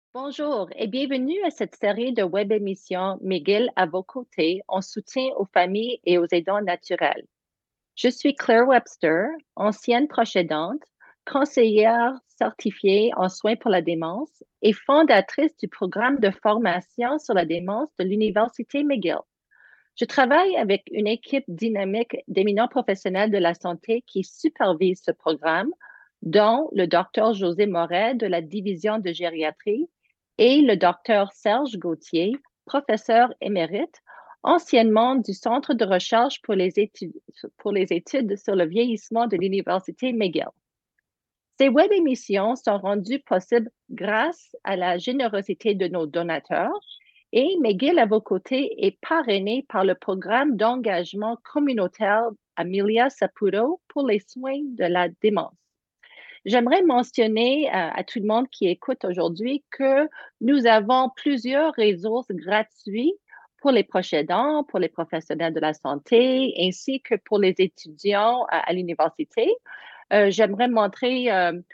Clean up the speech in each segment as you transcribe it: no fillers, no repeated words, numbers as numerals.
Bonjour et bienvenue à cette série de web émissions McGill à vos côtés en soutien aux familles et aux aidants naturels. Je suis Claire Webster, ancienne proche aidante, conseillère certifiée en soins pour la démence et fondatrice du programme de formation sur la démence de l'Université McGill. Je travaille avec une équipe dynamique d'éminents professionnels de la santé qui supervise ce programme, dont le docteur José Moret de la division de gériatrie et le docteur Serge Gauthier, professeur émérite, anciennement du Centre de recherche pour les études sur le vieillissement de l'Université McGill. Ces web émissions sont rendues possibles grâce à la générosité de nos donateurs et McGill à vos côtés est parrainé par le programme d'engagement communautaire Amelia Saputo pour les soins de la démence. J'aimerais mentionner à tout le monde qui écoute aujourd'hui que nous avons plusieurs ressources gratuites pour les proches aidants, pour les professionnels de la santé, ainsi que pour les étudiants à l'université. J'aimerais montrer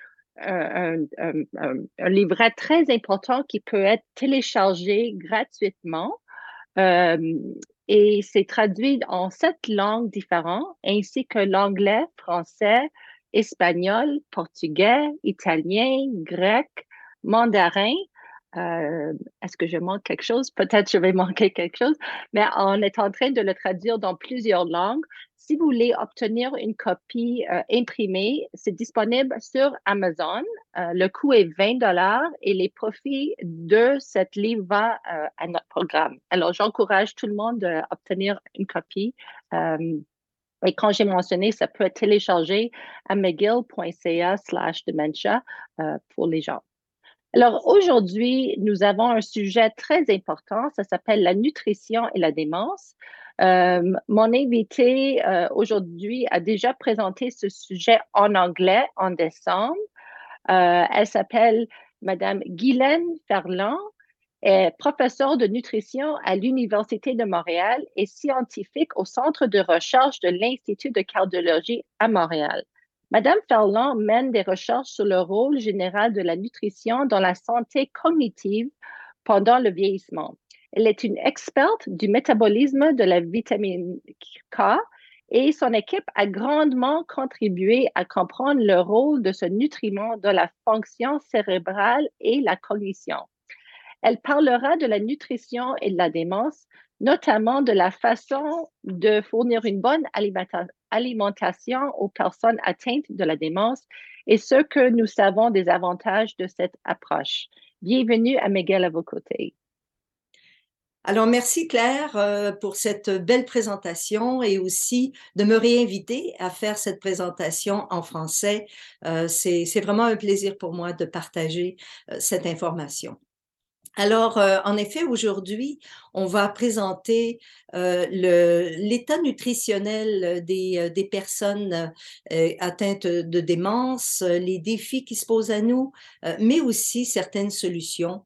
un livret très important qui peut être téléchargé gratuitement. Euh, et c'est traduit en 7 langues différentes, ainsi que l'anglais, français, espagnol, portugais, italien, grec, mandarin. Est-ce que je manque quelque chose? Peut-être je vais manquer quelque chose, mais on est en train de le traduire dans plusieurs langues. Si vous voulez obtenir une copie imprimée, c'est disponible sur Amazon. Le coût est 20 $ et les profits de cette livre vont à notre programme. Alors, j'encourage tout le monde à obtenir une copie. Euh, et quand j'ai mentionné, ça peut être téléchargé à mcgill.ca/dementia pour les gens. Alors aujourd'hui, nous avons un sujet très important, ça s'appelle la nutrition et la démence. Mon invité aujourd'hui a déjà présenté ce sujet en anglais en décembre. Elle s'appelle Madame Guylaine Ferland, est professeure de nutrition à l'Université de Montréal et scientifique au Centre de recherche de l'Institut de cardiologie à Montréal. Madame Ferland mène des recherches sur le rôle général de la nutrition dans la santé cognitive pendant le vieillissement. Elle est une experte du métabolisme de la vitamine K et son équipe a grandement contribué à comprendre le rôle de ce nutriment dans la fonction cérébrale et la cognition. Elle parlera de la nutrition et de la démence, notamment de la façon de fournir une bonne alimentation aux personnes atteintes de la démence et ce que nous savons des avantages de cette approche. Bienvenue à McGill à vos côtés. Alors, merci Claire pour cette belle présentation et aussi de me réinviter à faire cette présentation en français. C'est vraiment un plaisir pour moi de partager cette information. Alors, en effet, aujourd'hui, on va présenter l'état nutritionnel des personnes atteintes de démence, les défis qui se posent à nous, mais aussi certaines solutions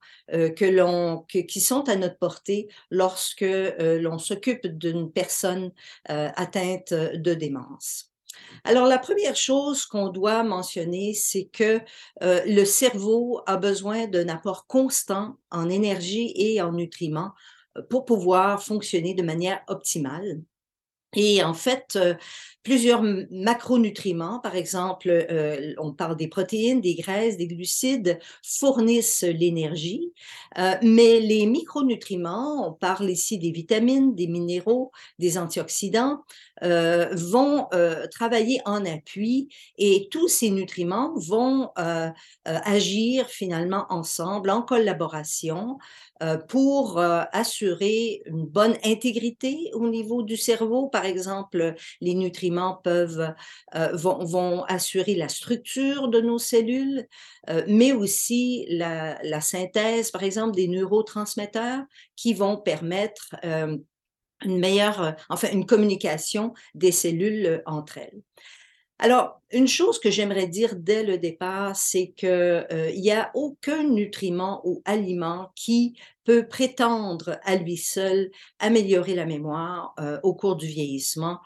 qui sont à notre portée lorsque l'on s'occupe d'une personne atteinte de démence. Alors, la première chose qu'on doit mentionner, c'est que le cerveau a besoin d'un apport constant en énergie et en nutriments pour pouvoir fonctionner de manière optimale. Et en fait, plusieurs macronutriments, par exemple, on parle des protéines, des graisses, des glucides, fournissent l'énergie, mais les micronutriments, on parle ici des vitamines, des minéraux, des antioxydants, vont travailler en appui et tous ces nutriments vont agir finalement ensemble, en collaboration, pour assurer une bonne intégrité au niveau du cerveau. Par exemple, les nutriments vont assurer la structure de nos cellules, mais aussi la synthèse, par exemple, des neurotransmetteurs qui vont permettre une communication des cellules entre elles. Alors, une chose que j'aimerais dire dès le départ, c'est que il n'y a aucun nutriment ou aliment qui peut prétendre à lui seul améliorer la mémoire au cours du vieillissement.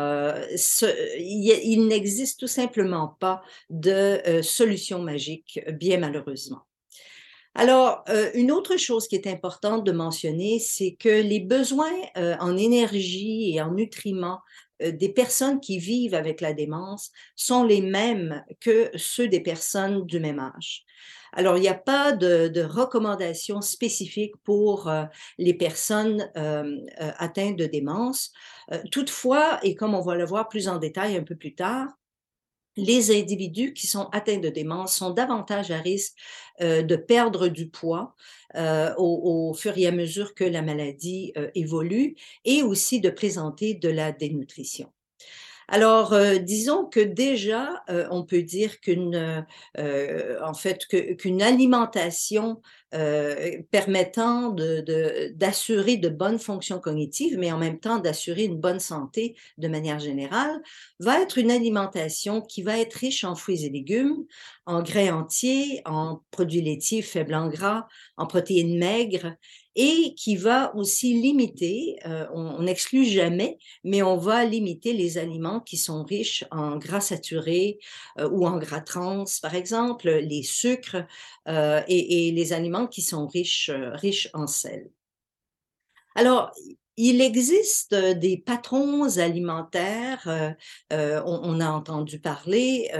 Il n'existe tout simplement pas de solution magique, bien malheureusement. Alors, une autre chose qui est importante de mentionner, c'est que les besoins, en énergie et en nutriments, des personnes qui vivent avec la démence sont les mêmes que ceux des personnes du même âge. Alors, il n'y a pas de recommandations spécifiques pour, les personnes, atteintes de démence. Toutefois, et comme on va le voir plus en détail un peu plus tard, les individus qui sont atteints de démence sont davantage à risque de perdre du poids au fur et à mesure que la maladie évolue et aussi de présenter de la dénutrition. Alors, disons que déjà, on peut dire en fait, qu'une alimentation, permettant d'assurer de bonnes fonctions cognitives, mais en même temps d'assurer une bonne santé de manière générale, va être une alimentation qui va être riche en fruits et légumes, en grains entiers, en produits laitiers faibles en gras, en protéines maigres et qui va aussi limiter, on n'exclut jamais, mais on va limiter les aliments qui sont riches en gras saturés, ou en gras trans, par exemple, les sucres, et les aliments qui sont riches en sel. Alors, il existe, des patrons alimentaires, on a entendu parler,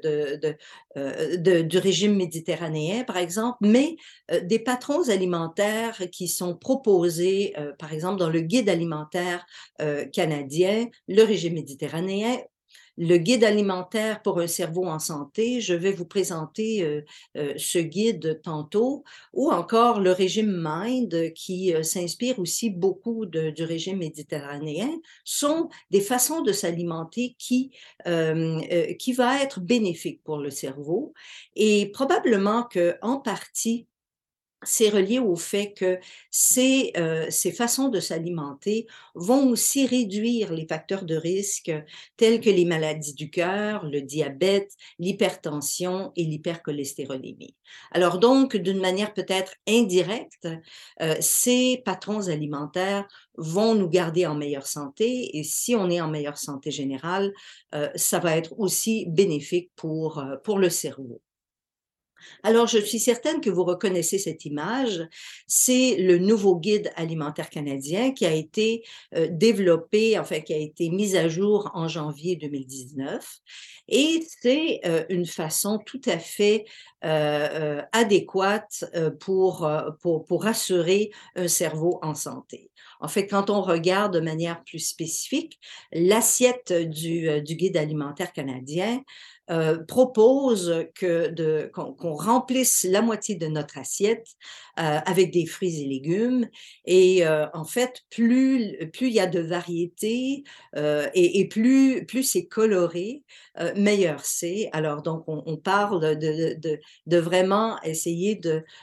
du régime méditerranéen, par exemple, mais, des patrons alimentaires qui sont proposés, par exemple, dans le guide alimentaire, canadien, le régime méditerranéen, le guide alimentaire pour un cerveau en santé. Je vais vous présenter, ce guide tantôt, ou encore le régime MIND qui, s'inspire aussi beaucoup du régime méditerranéen, sont des façons de s'alimenter qui va être bénéfique pour le cerveau et probablement qu'en partie c'est relié au fait que ces façons de s'alimenter vont aussi réduire les facteurs de risque tels que les maladies du cœur, le diabète, l'hypertension et l'hypercholestérolémie. Alors donc, d'une manière peut-être indirecte, ces patrons alimentaires vont nous garder en meilleure santé et si on est en meilleure santé générale, ça va être aussi bénéfique pour le cerveau. Alors, je suis certaine que vous reconnaissez cette image. C'est le nouveau guide alimentaire canadien qui a été développé, enfin, qui a été mis à jour en janvier 2019. Et c'est une façon tout à fait adéquate pour assurer un cerveau en santé. En fait, quand on regarde de manière plus spécifique, l'assiette du guide alimentaire canadien propose qu'on remplisse la moitié de notre assiette avec des fruits et légumes. Et en fait, plus il y a de variété et plus c'est coloré, meilleur c'est. Alors donc, on parle de vraiment essayer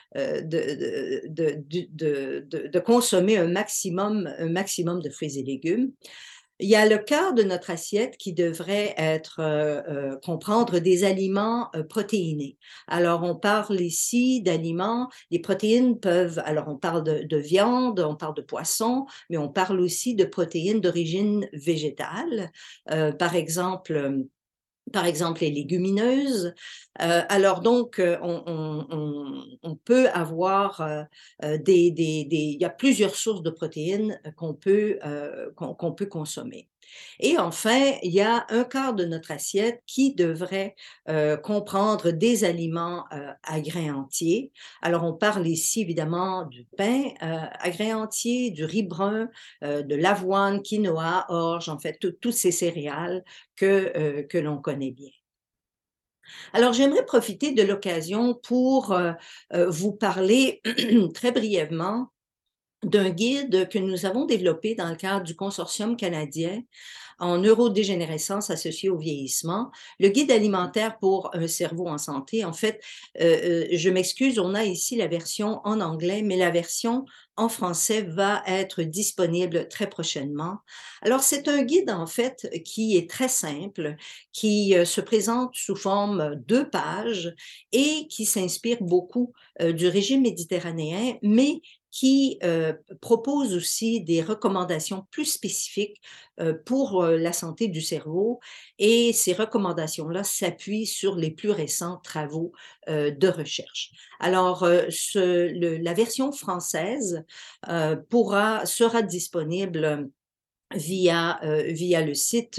de consommer un maximum de fruits et légumes. Il y a le quart de notre assiette qui devrait être, comprendre des aliments, protéinés. Alors on parle ici d'aliments les protéines peuvent alors on parle de viande, on parle de poisson, mais on parle aussi de protéines d'origine végétale, par exemple, les légumineuses. Alors donc, on peut avoir, il y a plusieurs sources de protéines qu'on peut consommer. Et enfin, il y a un quart de notre assiette qui devrait, comprendre des aliments, à grains entiers. Alors on parle ici évidemment du pain, à grains entiers, du riz brun, de l'avoine, quinoa, orge, en fait toutes ces céréales que l'on connaît bien. Alors, j'aimerais profiter de l'occasion pour vous parler très brièvement d'un guide que nous avons développé dans le cadre du consortium canadien en neurodégénérescence associée au vieillissement, le guide alimentaire pour un cerveau en santé. En fait, je m'excuse, on a ici la version en anglais, mais la version en français va être disponible très prochainement. Alors, c'est un guide, en fait, qui est très simple, qui se présente sous forme 2 pages et qui s'inspire beaucoup du régime méditerranéen, mais qui propose aussi des recommandations plus spécifiques pour la santé du cerveau. Et ces recommandations-là s'appuient sur les plus récents travaux de recherche. Alors, la version française sera disponible via le site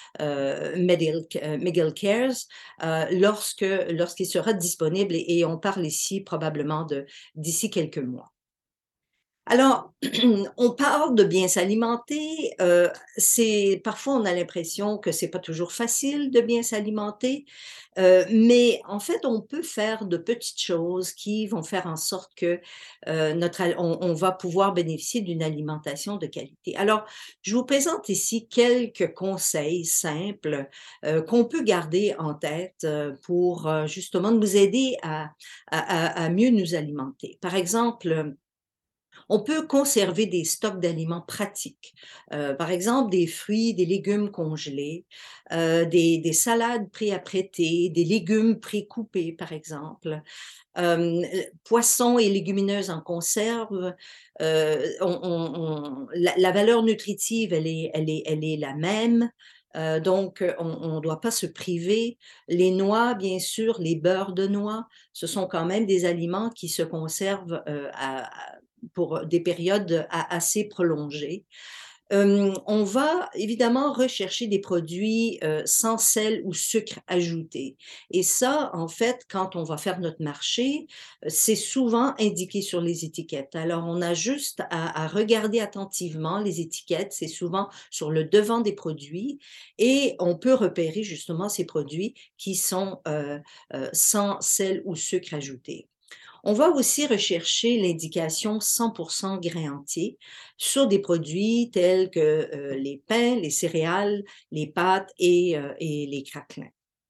Medical Cares lorsqu'il sera disponible, et on parle ici probablement d'ici quelques mois. Alors, on parle de bien s'alimenter, parfois on a l'impression que c'est pas toujours facile de bien s'alimenter, mais en fait, on peut faire de petites choses qui vont faire en sorte que, on va pouvoir bénéficier d'une alimentation de qualité. Alors, je vous présente ici quelques conseils simples, qu'on peut garder en tête, pour, justement nous aider à mieux nous alimenter. Par exemple, on peut conserver des stocks d'aliments pratiques, par exemple des fruits, des légumes congelés, des salades pré-apprêtées, des légumes pré-coupés par exemple, poissons et légumineuses en conserve. La valeur nutritive, elle est la même, donc on ne doit pas se priver. Les noix, bien sûr, les beurres de noix, ce sont quand même des aliments qui se conservent pour des périodes assez prolongées. On va évidemment rechercher des produits sans sel ou sucre ajouté. Et ça, en fait, quand on va faire notre marché, c'est souvent indiqué sur les étiquettes. Alors, on a juste à regarder attentivement les étiquettes. C'est souvent sur le devant des produits, et on peut repérer justement ces produits qui sont sans sel ou sucre ajouté. On va aussi rechercher l'indication 100% grains entiers sur des produits tels que les pains, les céréales, les pâtes et les craquelins.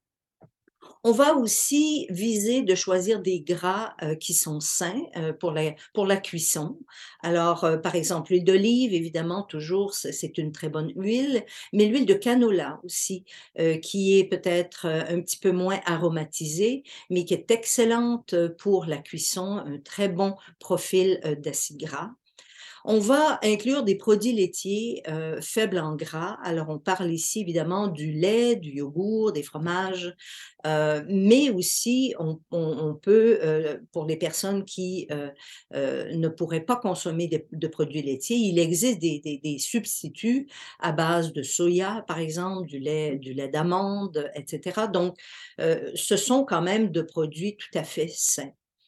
On va aussi viser de choisir des gras qui sont sains pour la cuisson. Alors, par exemple, l'huile d'olive, évidemment, toujours, c'est une très bonne huile, mais l'huile de canola aussi, qui est peut-être un petit peu moins aromatisée, mais qui est excellente pour la cuisson, un très bon profil d'acides gras. On va inclure des produits laitiers faibles en gras. Alors, on parle ici évidemment du lait, du yogourt, des fromages, mais aussi on peut, pour les personnes qui ne pourraient pas consommer de produits laitiers, il existe des substituts à base de soya, par exemple, du lait d'amande, etc. Donc, ce sont quand même de produits tout à fait sains.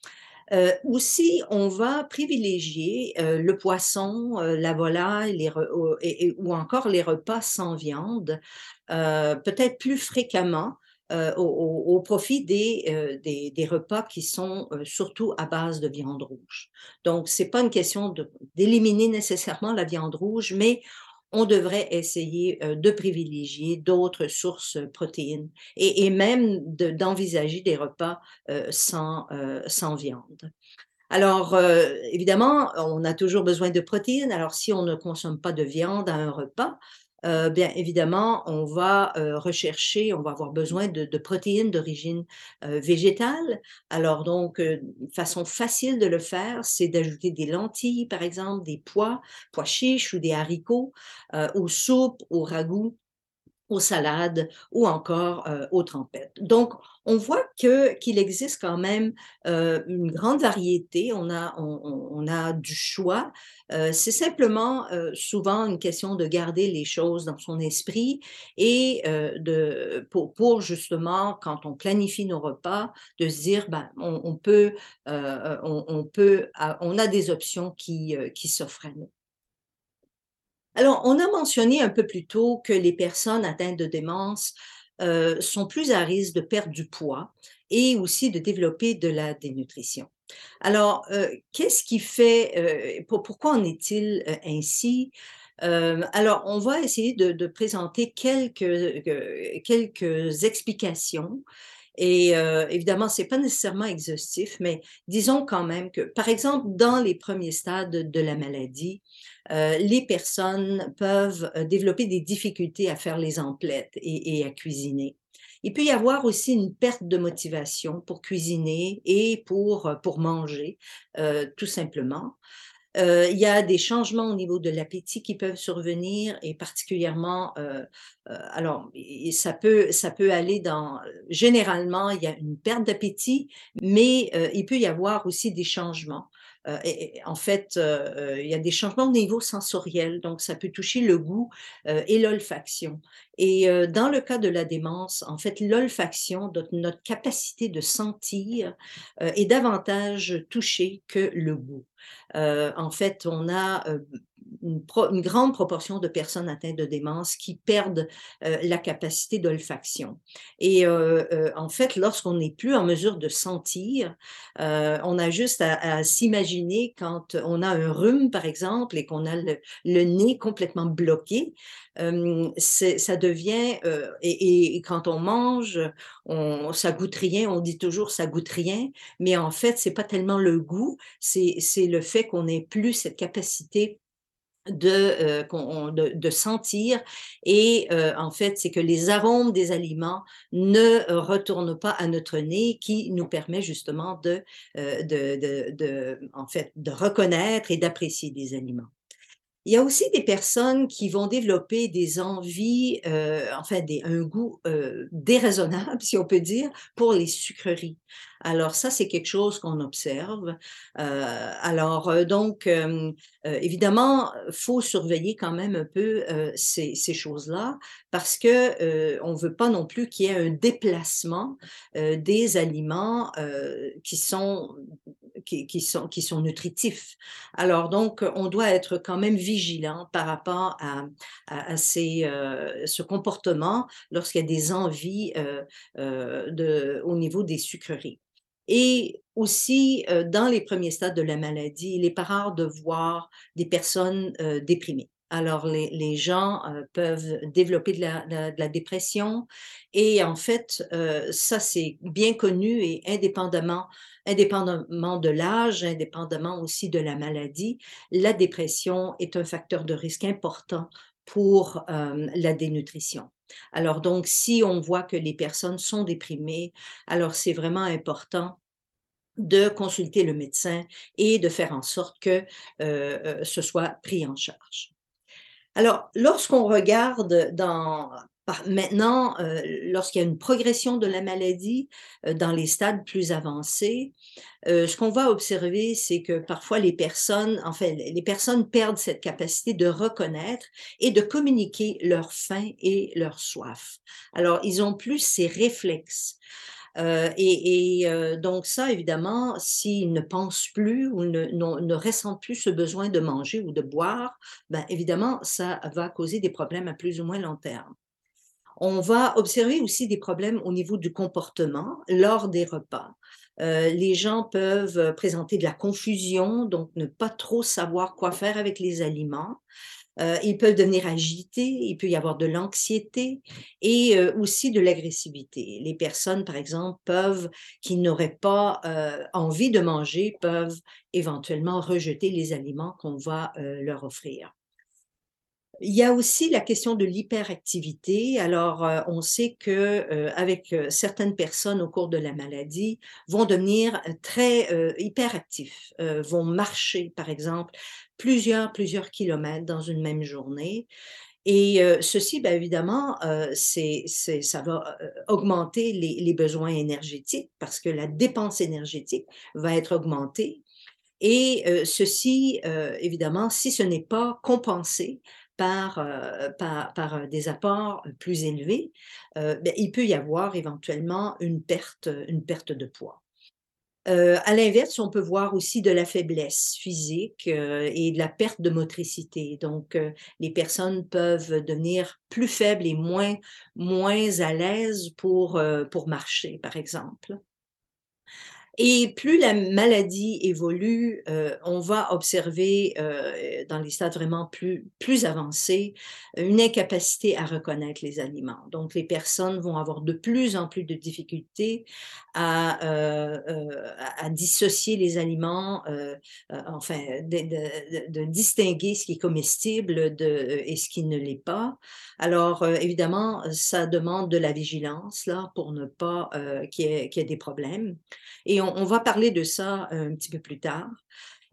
Aussi, on va privilégier, le poisson, la volaille, ou encore les repas sans viande, peut-être plus fréquemment, au profit des repas qui sont, surtout à base de viande rouge. Donc c'est pas une question d'éliminer nécessairement la viande rouge, mais on devrait essayer, de privilégier d'autres sources, protéines, et même d'envisager des repas, sans viande. Alors, évidemment, on a toujours besoin de protéines. Alors si on ne consomme pas de viande à un repas, bien évidemment, on va avoir besoin de protéines d'origine, végétale. Alors donc, une façon facile de le faire, c'est d'ajouter des lentilles, par exemple, des pois chiches ou des haricots, aux soupes, aux ragoûts, aux salades ou encore, aux trempettes. Donc on voit qu'il existe quand même, une grande variété. On a du choix. C'est simplement, souvent une question de garder les choses dans son esprit, et pour justement, quand on planifie nos repas, de se dire: «Ben, on a des options qui s'offrent à nous». Alors, on a mentionné un peu plus tôt que les personnes atteintes de démence sont plus à risque de perdre du poids et aussi de développer de la dénutrition. Alors, qu'est-ce qui fait, pourquoi en est-il ainsi? Alors, on va essayer de présenter quelques explications, et évidemment, c'est pas nécessairement exhaustif, mais disons quand même que, par exemple, dans les premiers stades de la maladie, les personnes peuvent, développer des difficultés à faire les emplettes et à cuisiner. Il peut y avoir aussi une perte de motivation pour cuisiner et pour manger, tout simplement. Il y a des changements au niveau de l'appétit qui peuvent survenir et particulièrement, alors et ça peut aller dans généralement, il y a une perte d'appétit, mais il peut y avoir aussi des changements. Et en fait, il y a des changements au niveau sensoriel, donc ça peut toucher le goût, et l'olfaction. Et dans le cas de la démence, en fait, l'olfaction, notre capacité de sentir, est davantage touchée que le goût. En fait, on a, une grande proportion de personnes atteintes de démence qui perdent, la capacité d'olfaction et en fait, lorsqu'on n'est plus en mesure de sentir, on a juste à s'imaginer quand on a un rhume, par exemple, et qu'on a le nez complètement bloqué, ça devient, et quand on mange, ça goûte rien, on dit toujours: «Ça goûte rien», mais en fait, c'est pas tellement le goût, c'est le fait qu'on n'ait plus cette capacité de sentir et en fait, c'est que les arômes des aliments ne retournent pas à notre nez qui nous permet justement en fait, de reconnaître et d'apprécier des aliments. Il y a aussi des personnes qui vont développer des envies, enfin un goût, déraisonnable, si on peut dire, pour les sucreries. Alors ça, c'est quelque chose qu'on observe. Alors, donc, évidemment, faut surveiller quand même un peu, ces choses-là parce que, on ne veut pas non plus qu'il y ait un déplacement, des aliments, qui sont nutritifs. Alors donc, on doit être quand même vigilant par rapport à ce comportement lorsqu'il y a des envies, au niveau des sucreries. Et aussi, dans les premiers stades de la maladie, il n'est pas rare de voir des personnes, déprimées. Alors les gens, peuvent développer de la dépression et en fait, ça c'est bien connu et indépendamment de l'âge, indépendamment aussi de la maladie, la dépression est un facteur de risque important pour, la dénutrition. Alors donc si on voit que les personnes sont déprimées, alors c'est vraiment important de consulter le médecin et de faire en sorte que, ce soit pris en charge. Alors, lorsqu'on regarde maintenant, lorsqu'il y a une progression de la maladie, dans les stades plus avancés, ce qu'on va observer, c'est que parfois les personnes perdent cette capacité de reconnaître et de communiquer leur faim et leur soif. Alors, ils ont plus ces réflexes. Donc ça, évidemment, s'ils ne pensent plus ou ne ressentent plus ce besoin de manger ou de boire, ben, évidemment, ça va causer des problèmes à plus ou moins long terme. On va observer aussi des problèmes au niveau du comportement lors des repas. Les gens peuvent présenter de la confusion, donc ne pas trop savoir quoi faire avec les aliments. Ils peuvent devenir agités, il peut y avoir de l'anxiété et aussi de l'agressivité. Les personnes, par exemple, qui n'auraient pas, envie de manger, peuvent éventuellement rejeter les aliments qu'on va, leur offrir. Il y a aussi la question de l'hyperactivité. Alors, on sait que, avec, certaines personnes au cours de la maladie vont devenir, très, hyperactifs, vont marcher, par exemple, plusieurs kilomètres dans une même journée et ceci, bah, évidemment, ça va, augmenter les besoins énergétiques parce que la dépense énergétique va être augmentée et ceci, évidemment, si ce n'est pas compensé par des apports plus élevés, beh, il peut y avoir éventuellement une perte de poids. À l'inverse, on peut voir aussi de la faiblesse physique, et de la perte de motricité. Donc, les personnes peuvent devenir plus faibles et moins à l'aise pour marcher, par exemple. Et plus la maladie évolue, on va observer, dans les stades vraiment plus avancés, une incapacité à reconnaître les aliments. Donc les personnes vont avoir de plus en plus de difficultés à dissocier les aliments, enfin de distinguer ce qui est comestible et ce qui ne l'est pas. Alors, évidemment, ça demande de la vigilance là pour ne pas, qu'il y ait des problèmes et on va parler de ça un petit peu plus tard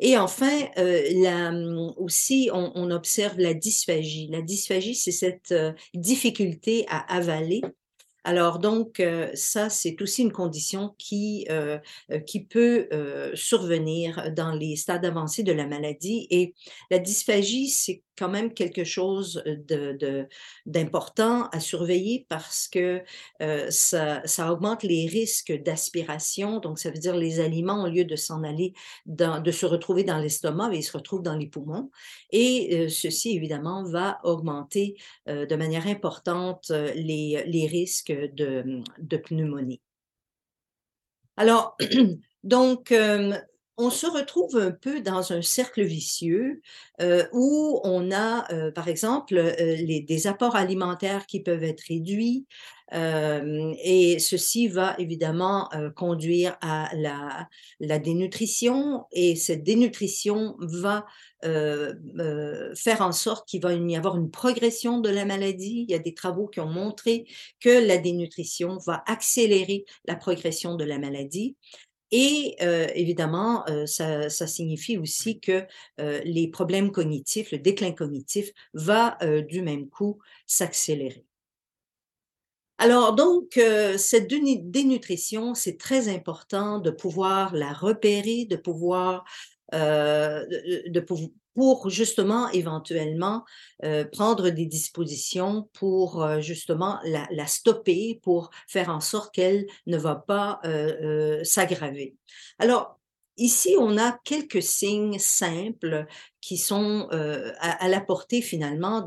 Et enfin, aussi, on observe la dysphagie. La dysphagie, c'est cette difficulté à avaler. Alors donc, ça, c'est aussi une condition qui peut survenir dans les stades avancés de la maladie. Et la dysphagie, c'est quand même quelque chose d'important à surveiller parce que ça augmente les risques d'aspiration. Donc, ça veut dire les aliments, au lieu de s'en aller, de se retrouver dans l'estomac, ils se retrouvent dans les poumons. Et ceci, évidemment, va augmenter de manière importante les risques de pneumonie. Alors, donc, on se retrouve un peu dans un cercle vicieux où on a, par exemple, des apports alimentaires qui peuvent être réduits et ceci va évidemment conduire à la dénutrition et cette dénutrition va faire en sorte qu'il va y avoir une progression de la maladie. Il y a des travaux qui ont montré que la dénutrition va accélérer la progression de la maladie. Et évidemment, ça signifie aussi que les problèmes cognitifs, le déclin cognitif va du même coup s'accélérer. Alors donc, cette dénutrition, c'est très important de pouvoir la repérer, de pouvoir, de pour justement éventuellement, prendre des dispositions pour, justement la stopper, pour faire en sorte qu'elle ne va pas, s'aggraver. Alors, ici, on a quelques signes simples qui sont, à la portée finalement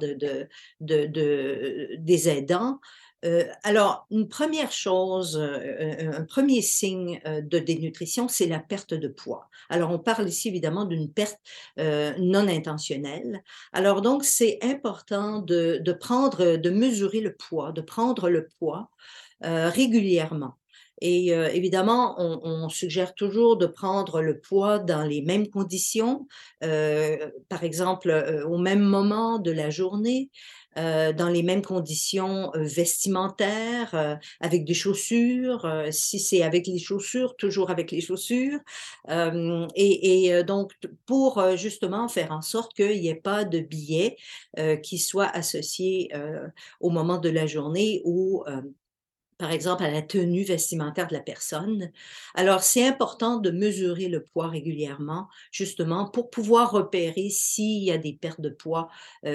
des aidants. Alors, une première chose, un premier signe, de dénutrition, c'est la perte de poids. Alors, on parle ici évidemment d'une perte, non intentionnelle. Alors donc, c'est important de mesurer le poids, de prendre le poids, régulièrement. Et évidemment, on suggère toujours de prendre le poids dans les mêmes conditions, par exemple, au même moment de la journée, dans les mêmes conditions, vestimentaires, avec des chaussures, si c'est avec les chaussures, toujours avec les chaussures, hem et donc pour, justement faire en sorte qu'il y ait pas de biais, qui soient associés, au moment de la journée ou, par exemple, à la tenue vestimentaire de la personne. Alors, c'est important de mesurer le poids régulièrement, justement, pour pouvoir repérer s'il y a des pertes de poids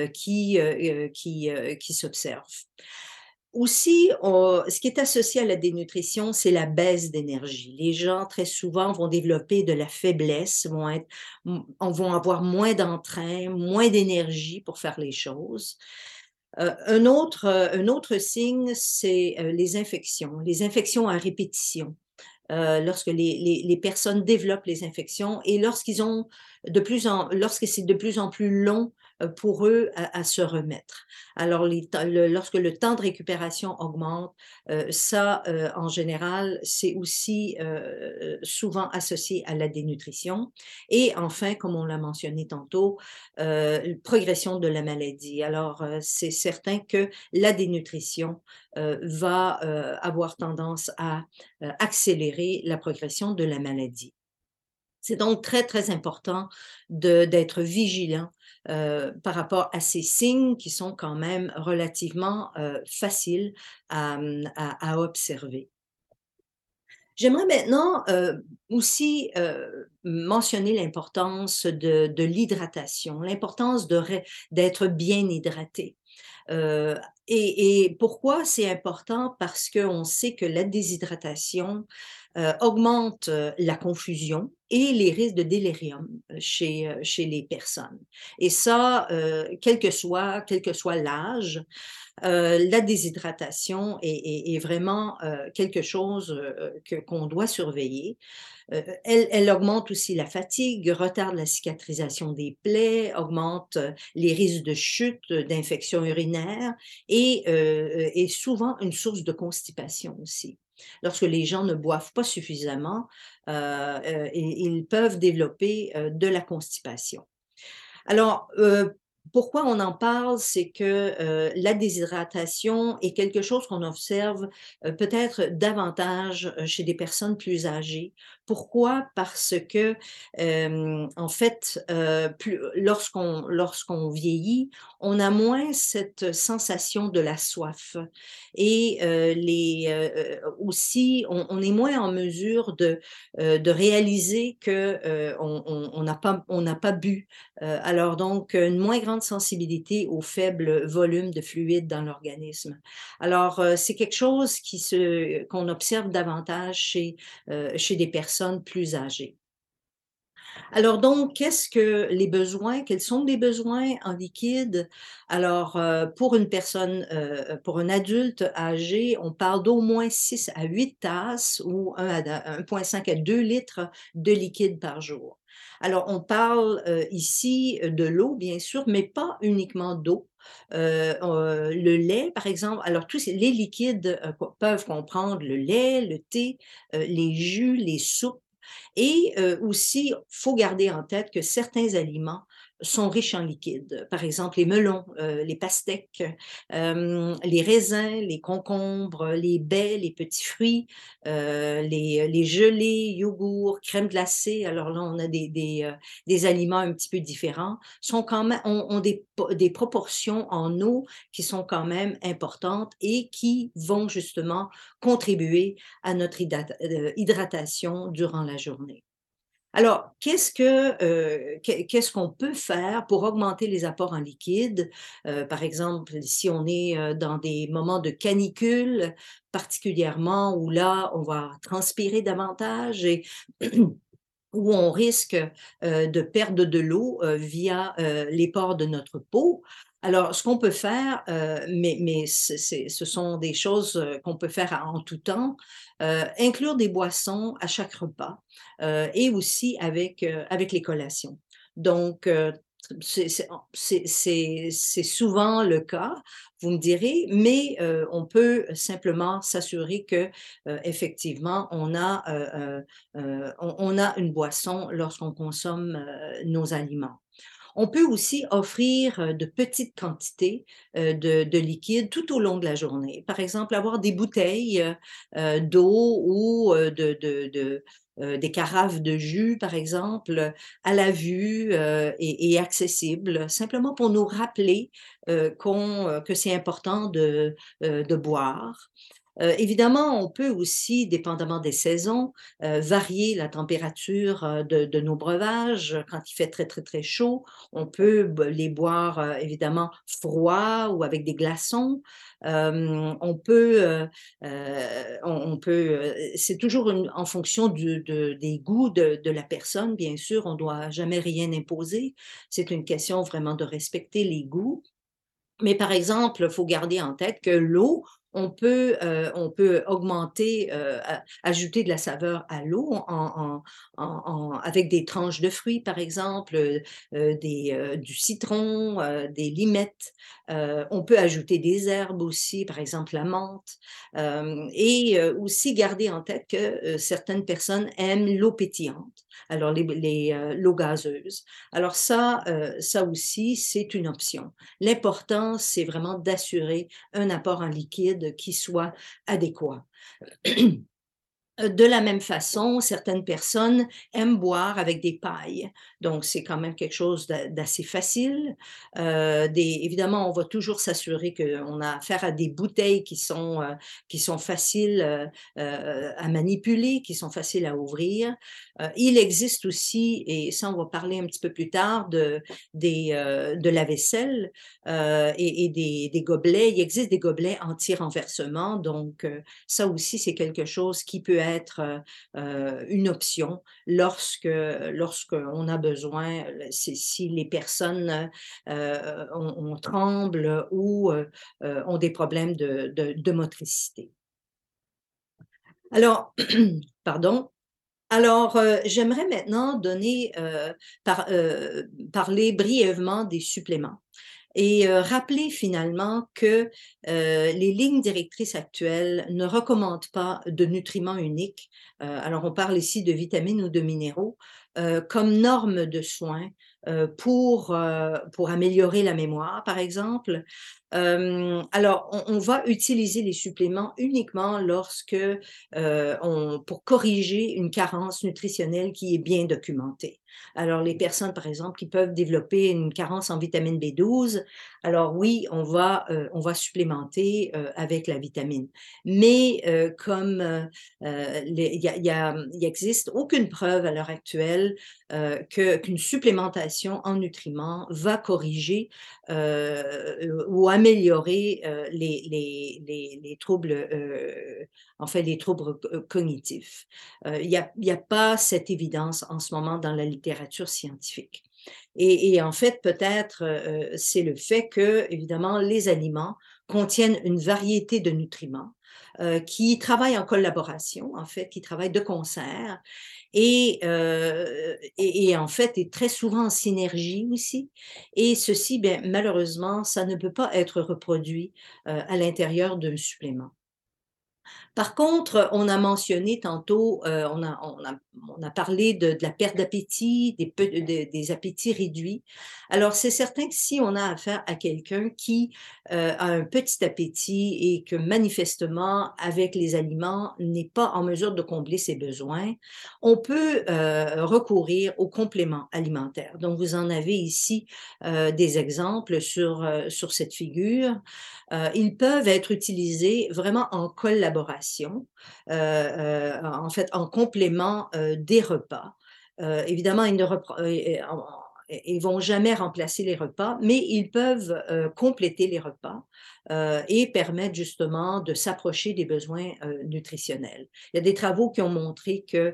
qui s'observent. Aussi, ce qui est associé à la dénutrition, c'est la baisse d'énergie. Les gens, très souvent, vont développer de la faiblesse, vont avoir moins d'entrain, moins d'énergie pour faire les choses. Un autre signe, c'est, les infections à répétition. Lorsque les personnes développent les infections et lorsque c'est de plus en plus long, pour eux à se remettre. Alors lorsque le temps de récupération augmente, ça, en général, c'est aussi, souvent associé à la dénutrition et enfin, comme on l'a mentionné tantôt, progression de la maladie. Alors, c'est certain que la dénutrition, va, avoir tendance à accélérer la progression de la maladie. C'est donc très, très important d'être vigilant, par rapport à ces signes qui sont quand même relativement, faciles à observer. J'aimerais maintenant, aussi, mentionner l'importance de l'hydratation, l'importance d'être bien hydraté. Heu et pourquoi c'est important? Parce qu'on sait que la déshydratation, augmente, la confusion et les risques de délirium, chez les personnes et ça, quel que soit l'âge, la déshydratation est vraiment, quelque chose, qu'on doit surveiller. Elle augmente aussi la fatigue, retarde la cicatrisation des plaies, augmente, les risques de chute, d'infection urinaire et est souvent une source de constipation aussi. Lorsque les gens ne boivent pas suffisamment, ils peuvent développer, de la constipation. Alors, Pourquoi on en parle? C'est que, la déshydratation est quelque chose qu'on observe, peut-être davantage, chez des personnes plus âgées. Pourquoi? Parce que, en fait, plus lorsqu'on vieillit, on a moins cette sensation de la soif et aussi on est moins en mesure de réaliser que, on n'a pas bu. Alors donc, une moins grande sensibilité au faible volume de fluide dans l'organisme. Alors, c'est quelque chose qu'on observe davantage chez des personnes plus âgées. Alors donc, qu'est-ce que les besoins? Quels sont les besoins en liquide? Alors, pour une personne, pour un adulte âgé, on parle d'au moins 6 à 8 tasses ou 1,5 à 2 litres de liquide par jour. Alors, on parle, ici, de l'eau, bien sûr, mais pas uniquement d'eau. Le lait, par exemple, alors tous les liquides, peuvent comprendre le lait, le thé, les jus, les soupes et aussi, faut garder en tête que certains aliments sont riches en liquide. Par exemple, les melons, les pastèques, les raisins, les concombres, les baies, les petits fruits, les gelées, yogourts, crème glacée. Alors là, on a des aliments un petit peu différents, sont quand même ont des proportions en eau qui sont quand même importantes et qui vont justement contribuer à notre hydratation durant la journée. Alors, qu'est-ce qu'on peut faire pour augmenter les apports en liquide? Par exemple, si on est, dans des moments de canicule particulièrement où là, on va transpirer davantage et où on risque, de perdre de l'eau, via, les pores de notre peau. Alors ce qu'on peut faire, mais ce sont des choses, qu'on peut faire en tout temps, inclure des boissons à chaque repas, et aussi avec les collations. Donc, c'est souvent le cas, vous me direz, mais, on peut simplement s'assurer que, effectivement, on a une boisson lorsqu'on consomme, nos aliments. On peut aussi offrir, de petites quantités, de liquide tout au long de la journée. Par exemple, avoir des bouteilles, d'eau ou, des carafes de jus, par exemple, à la vue, et accessibles, simplement pour nous rappeler, que c'est important de boire. Évidemment, on peut aussi, dépendamment des saisons, varier la température, de nos breuvages. Quand il fait très, très, très chaud, on peut les boire, évidemment froids ou avec des glaçons. On peut, c'est toujours en fonction des goûts de la personne, bien sûr, on doit jamais rien imposer. C'est une question vraiment de respecter les goûts. Mais par exemple, il faut garder en tête que l'eau, on peut augmenter, ajouter de la saveur à l'eau avec des tranches de fruits, par exemple, du citron, des limettes. On peut ajouter des herbes aussi, par exemple la menthe, et aussi garder en tête que, certaines personnes aiment l'eau pétillante, alors l'eau gazeuse. Alors ça aussi, c'est une option. L'important, c'est vraiment d'assurer un apport en liquide qui soit adéquat. De la même façon, certaines personnes aiment boire avec des pailles, donc c'est quand même quelque chose d'assez facile. Évidemment, on va toujours s'assurer qu'on a affaire à des bouteilles qui sont faciles, à manipuler, qui sont faciles à ouvrir. Il existe aussi, et ça on va parler un petit peu plus tard, de la vaisselle, et des gobelets. Il existe des gobelets anti-renversement, donc ça aussi, c'est quelque chose qui peut être, une option lorsqu'on a besoin, si les personnes, on tremble ou, ont des problèmes de motricité. Alors, pardon. Alors, j'aimerais maintenant parler brièvement des suppléments. Et rappeler finalement que, les lignes directrices actuelles ne recommandent pas de nutriments uniques, alors on parle ici de vitamines ou de minéraux, comme norme de soins, pour améliorer la mémoire, par exemple. Alors, on va utiliser les suppléments uniquement lorsque, pour corriger une carence nutritionnelle qui est bien documentée. Alors, les personnes, par exemple, qui peuvent développer une carence en vitamine B12, alors oui, on va supplémenter, avec la vitamine. Mais, comme, il existe aucune preuve à l'heure actuelle, qu'une supplémentation en nutriments va corriger, ou améliorer, les troubles, en fait, les troubles cognitifs. Il y a pas cette évidence en ce moment dans la littérature scientifique. Et en fait, peut-être, c'est le fait que, évidemment, les aliments contiennent une variété de nutriments, qui travaillent en collaboration, en fait, qui travaillent de concert et en fait, et très souvent en synergie aussi. Et ceci, bien, malheureusement, ça ne peut pas être reproduit, à l'intérieur d'un supplément. Par contre, on a mentionné tantôt, on a parlé de la perte d'appétit, des appétits réduits. Alors, c'est certain que si on a affaire à quelqu'un qui, a un petit appétit et que manifestement, avec les aliments, n'est pas en mesure de combler ses besoins, on peut, recourir aux compléments alimentaires. Donc vous en avez ici, des exemples sur cette figure. Ils peuvent être utilisés vraiment en collaboration, en fait, en complément, des repas. Évidemment, ils vont jamais remplacer les repas, mais ils peuvent, compléter les repas, et permettre justement de s'approcher des besoins, nutritionnels. Il y a des travaux qui ont montré que,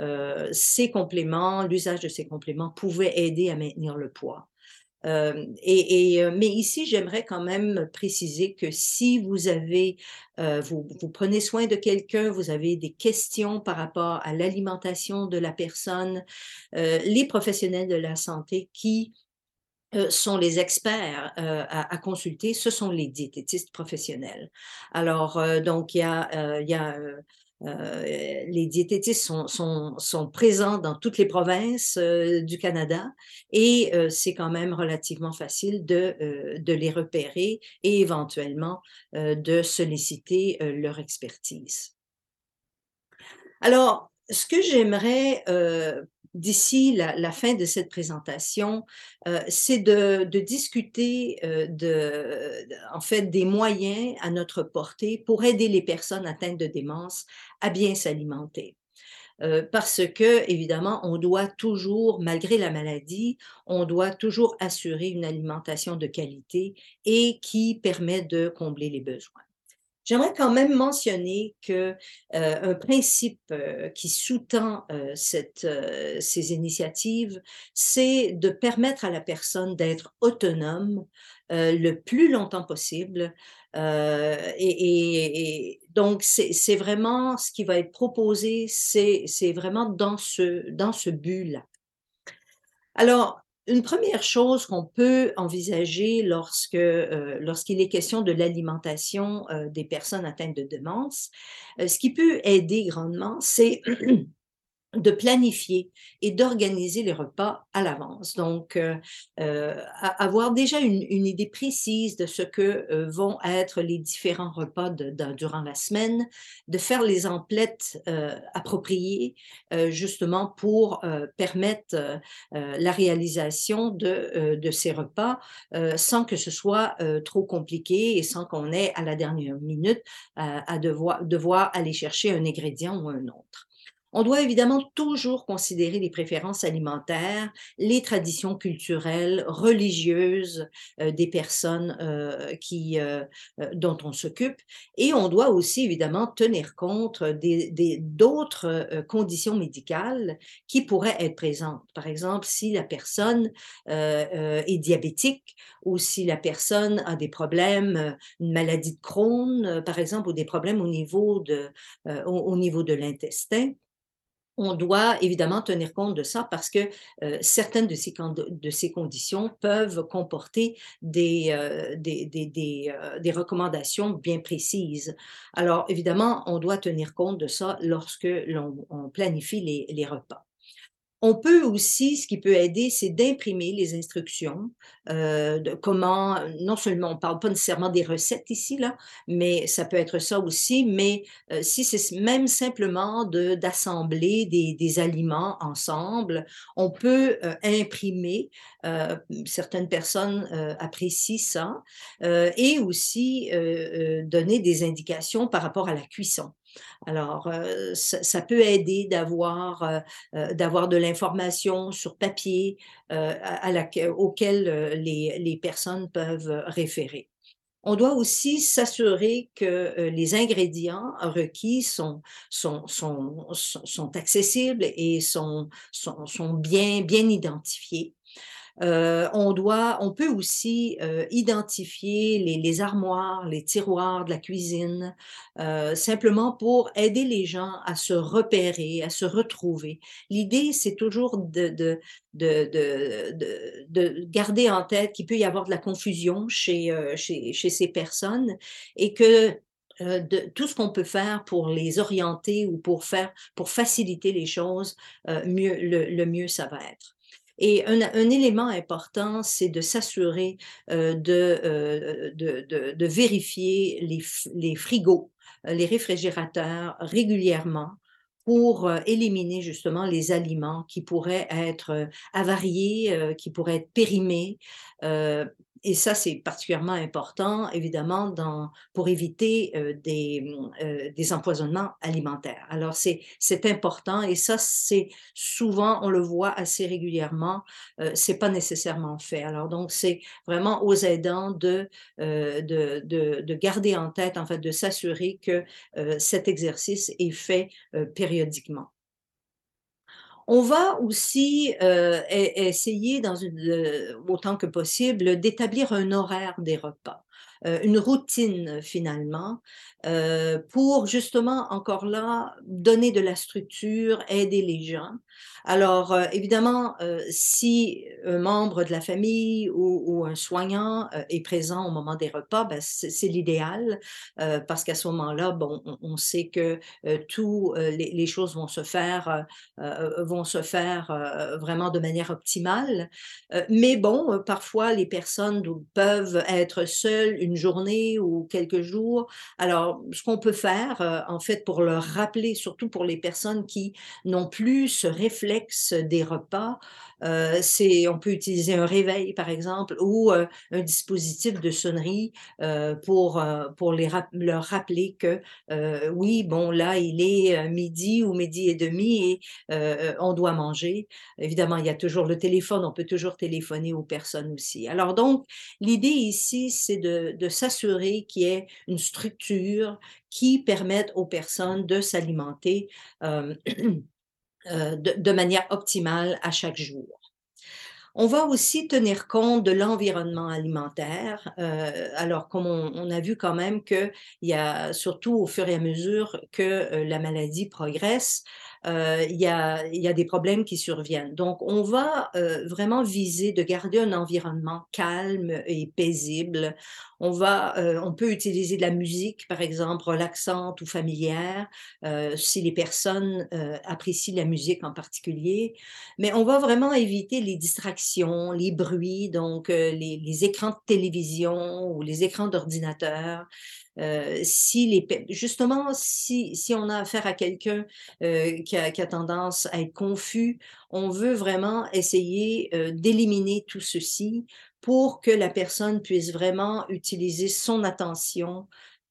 l'usage de ces compléments pouvait aider à maintenir le poids. Mais ici, j'aimerais quand même préciser que si vous avez, vous prenez soin de quelqu'un, vous avez des questions par rapport à l'alimentation de la personne, les professionnels de la santé qui, sont les experts, à consulter, ce sont les diététistes professionnels. Alors, donc il y a, les diététistes sont présents dans toutes les provinces, du Canada et c'est quand même relativement facile de les repérer et éventuellement, de solliciter, leur expertise. Alors, ce que j'aimerais, d'ici la fin de cette présentation, c'est de discuter, en fait, des moyens à notre portée pour aider les personnes atteintes de démence à bien s'alimenter. Parce que évidemment, on doit toujours, malgré la maladie, on doit toujours assurer une alimentation de qualité et qui permet de combler les besoins. J'aimerais quand même mentionner que, un principe, qui sous-tend, ces initiatives, c'est de permettre à la personne d'être autonome, le plus longtemps possible, et donc c'est vraiment ce qui va être proposé, c'est vraiment dans ce but-là. Alors, une première chose qu'on peut envisager lorsqu'il est question de l'alimentation, des personnes atteintes de démence, ce qui peut aider grandement, c'est de planifier et d'organiser les repas à l'avance. Donc, avoir déjà une idée précise de ce que, vont être les différents repas durant la semaine, de faire les emplettes, appropriées, justement pour, permettre, la réalisation de ces repas, sans que ce soit, trop compliqué et sans qu'on ait à la dernière minute à devoir aller chercher un ingrédient ou un autre. On doit évidemment toujours considérer les préférences alimentaires, les traditions culturelles, religieuses, des personnes, dont on s'occupe et on doit aussi évidemment tenir compte d'autres, conditions médicales qui pourraient être présentes. Par exemple, si la personne, est diabétique ou si la personne a des problèmes, une maladie de Crohn, par exemple, ou des problèmes au niveau de l'intestin, on doit évidemment tenir compte de ça parce que, certaines de ces conditions peuvent comporter des recommandations bien précises. Alors évidemment, on doit tenir compte de ça lorsque on planifie les repas. On peut aussi, ce qui peut aider, c'est d'imprimer les instructions, de comment non seulement on parle pas nécessairement des recettes ici là, mais ça peut être ça aussi, mais, si c'est même simplement d'assembler des aliments ensemble, on peut, imprimer, certaines personnes, apprécient ça, et aussi, donner des indications par rapport à la cuisson. Alors, ça peut aider d'avoir de l'information sur papier, à laquelle auquel, les personnes peuvent référer. On doit aussi s'assurer que, les ingrédients requis sont accessibles et sont bien identifiés. On peut aussi, identifier les armoires, les tiroirs de la cuisine, simplement pour aider les gens à se repérer, à se retrouver. L'idée, c'est toujours de garder en tête qu'il peut y avoir de la confusion chez ces personnes et que, tout ce qu'on peut faire pour les orienter ou pour faciliter les choses, le mieux ça va être. Et un élément important, c'est de s'assurer, de vérifier les frigos, les réfrigérateurs régulièrement pour, éliminer justement les aliments qui pourraient être, avariés, qui pourraient être périmés, heu et ça, c'est particulièrement important évidemment pour éviter, des empoisonnements alimentaires. Alors c'est important et ça, c'est souvent, on le voit assez régulièrement, c'est pas nécessairement fait. Alors donc c'est vraiment aux aidants de garder en tête, en fait, de s'assurer que, cet exercice est fait, périodiquement. On va aussi, essayer autant que possible, d'établir un horaire des repas, une routine finalement, pour justement encore là, donner de la structure, aider les gens. Alors, évidemment, si un membre de la famille ou un soignant, est présent au moment des repas, ben, c'est l'idéal, parce qu'à ce moment-là, bon, on sait que, tous, les choses vont se faire, vraiment de manière optimale. Mais bon, parfois les personnes peuvent être seules une journée ou quelques jours. Alors, ce qu'on peut faire, en fait, pour leur rappeler, surtout pour les personnes qui n'ont plus ce réflexe des repas, c'est on peut utiliser un réveil, par exemple, ou, un dispositif de sonnerie, pour leur rappeler que, oui, bon, là, il est, 12:00 ou 12:30 et on doit manger. Évidemment, il y a toujours le téléphone, on peut toujours téléphoner aux personnes aussi. Alors donc, l'idée ici, c'est de s'assurer qu'il y ait une structure qui permette aux personnes de s'alimenter, hem, de manière optimale à chaque jour. On va aussi tenir compte de l'environnement alimentaire. Alors comme on a vu quand même qu'il y a surtout au fur et à mesure que, la maladie progresse, il y a des problèmes qui surviennent. Donc on va, vraiment viser de garder un environnement calme et paisible. On peut utiliser de la musique, par exemple, relaxante ou familière, si les personnes, apprécient la musique en particulier. Mais on va vraiment éviter les distractions, les bruits, donc les écrans de télévision ou les écrans d'ordinateur. Si les pe Justement, si on a affaire à quelqu'un, qui a tendance à être confus, on veut vraiment essayer, d'éliminer tout ceci pour que la personne puisse vraiment utiliser son attention,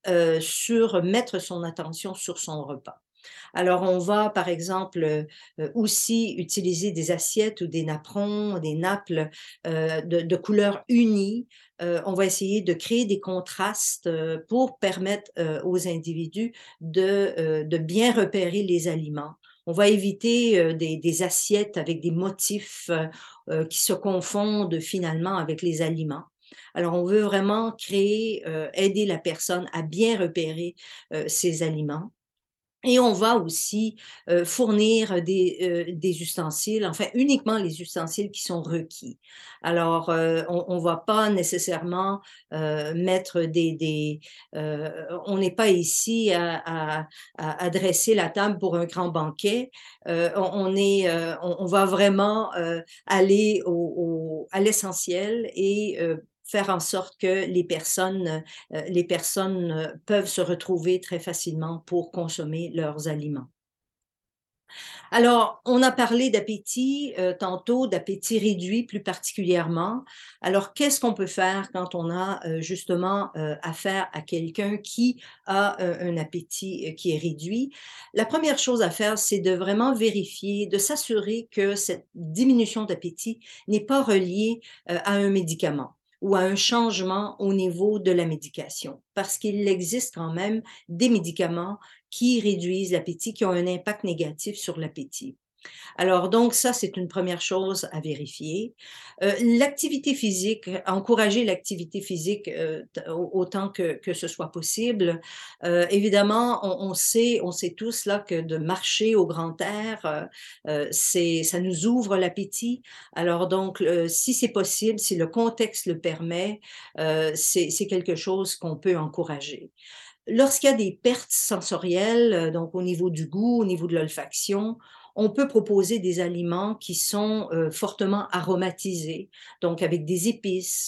mettre son attention sur son repas. Alors, on va, par exemple, aussi utiliser des assiettes ou des napperons, des nappes, de couleurs unies. On va essayer de créer des contrastes, pour permettre, aux individus de bien repérer les aliments. On va éviter, des assiettes avec des motifs, qui se confondent finalement avec les aliments. Alors, on veut vraiment aider la personne à bien repérer, ces aliments. Et on va aussi, fournir des ustensiles, enfin uniquement les ustensiles qui sont requis. Alors, on va pas nécessairement, mettre on n'est pas ici à dresser la table pour un grand banquet. On va vraiment, aller à l'essentiel et faire en sorte que les personnes peuvent se retrouver très facilement pour consommer leurs aliments. Alors, on a parlé d'appétit tantôt, d'appétit réduit plus particulièrement. Alors, qu'est-ce qu'on peut faire quand on a justement affaire à quelqu'un qui a un appétit qui est réduit? La première chose à faire, c'est de vraiment vérifier, de s'assurer que cette diminution d'appétit n'est pas reliée à un médicament ou à un changement au niveau de la médication, parce qu'il existe quand même des médicaments qui réduisent l'appétit, qui ont un impact négatif sur l'appétit. Alors donc ça, c'est une première chose à vérifier. L'activité physique, encourager l'activité physique, t au autant que ce soit possible. Évidemment, on sait tous là que de marcher au grand air, ça nous ouvre l'appétit. Alors donc, si c'est possible, si le contexte le permet, c'est quelque chose qu'on peut encourager. Lorsqu'il y a des pertes sensorielles, donc au niveau du goût, au niveau de l'olfaction, on peut proposer des aliments qui sont, fortement aromatisés, donc avec des épices,